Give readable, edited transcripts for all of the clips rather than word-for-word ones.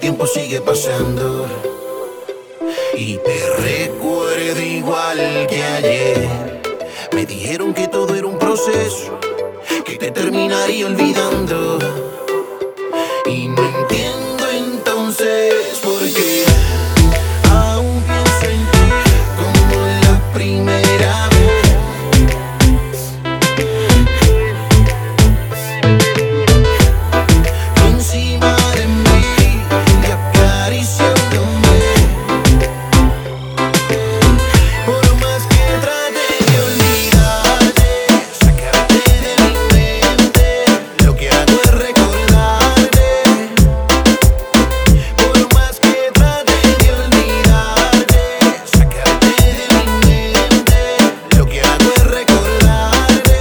tiempo sigue pasando y te recuerdo igual que ayer. Me dijeron que todo era un proceso, que te terminaría olvidando, y no entiendo entonces por qué aún pienso en ti como la primera vez. Encima de mí y acariciándome, por más que trate de olvidarte, sacarte de mi mente, lo que hago es recordarte. Por más que trate de olvidarte, sacarte de mi mente, lo que hago es recordarte.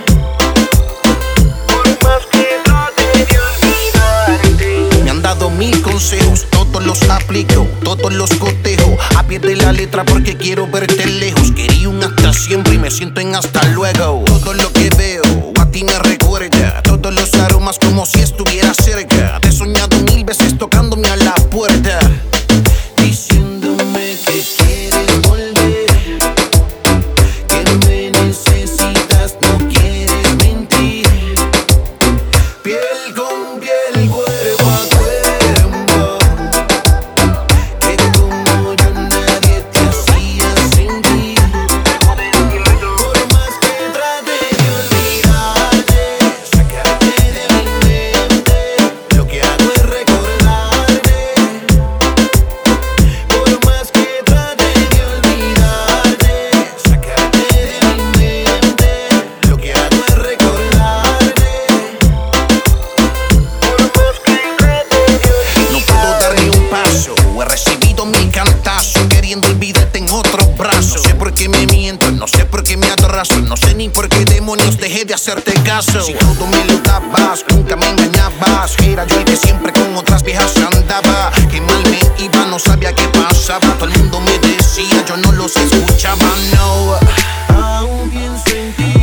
Por más que trate de olvidarte. Me han dado mil consejos, todos los aplico, todos los cotejo a pie de la letra porque quiero verte lejos. Quería un hasta siempre y me siento en hasta luego. Todo lo que veo a ti me recuerda, todos los aromas como si estuviera cerca. Te he soñado mil veces tocándome a la puerta, diciéndome que quieres volver, que me necesitas, no quieres mentir. Piel con piel, cuerpo a cuerpo, que como yo nadie te hacía sentir. Por más que trate de olvidarte, sacarte de mi mente, lo que hago es recordarte. Por más que trate de olvidarte, sacarte de mi mente, lo que hago es recordarte. No puedo dar ni un paso, he recibido mil cantazos, queriendo olvidarte en otros brazos. No sé por qué me miento, no sé por qué me atraso, no sé ni por qué demonios dejé de hacerte caso. Si todo me lo dabas, nunca me engañabas, era yo el que siempre con otras viejas andaba. Que mal me iba, no sabía qué pasaba, todo el mundo me decía, yo no los escuchaba, no. Aún pienso en ti